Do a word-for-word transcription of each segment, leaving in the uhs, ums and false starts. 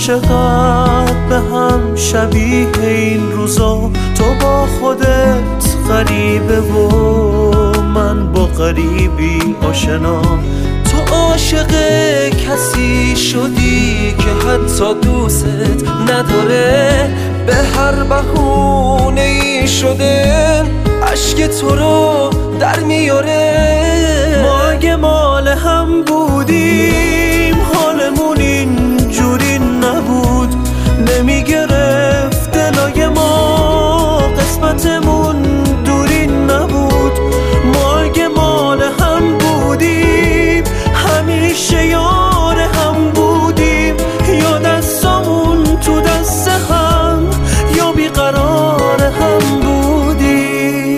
چقدر به هم شبیه این روزا، تو با خودت غریبه و من با غریبی آشنا. تو عاشق کسی شدی که حتی دوست نداره، به هر بهونه ای شده عشق تو رو در میاره. ما اگه مال هم بودیم حالمون اینجوری نبود، نمیگرفت دلای ما قسمتمون دوری نبود. ما اگه مال هم بودیم همیشه یار هم بودیم، یا دستامون تو دست هم یا بیقرار هم بودیم.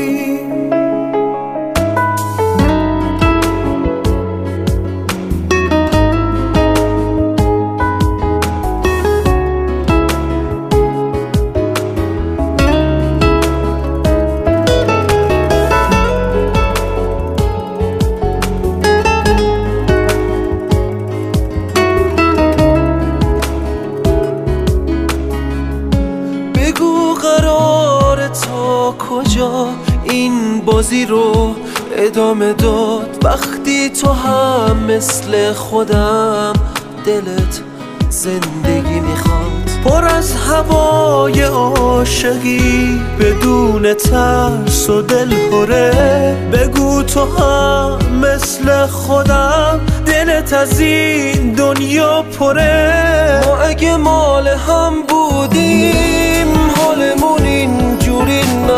بگو قرار تا کجا این بازی رو ادامه داد، وقتی تو هم مثل خودم دلت زندگی میخواد. پر از هوای عاشقی بدون ترس و دلهره، بگو تو هم مثل خودم دلت از این دنیا پره. ما اگه مال هم بودیم حالمون اینجوری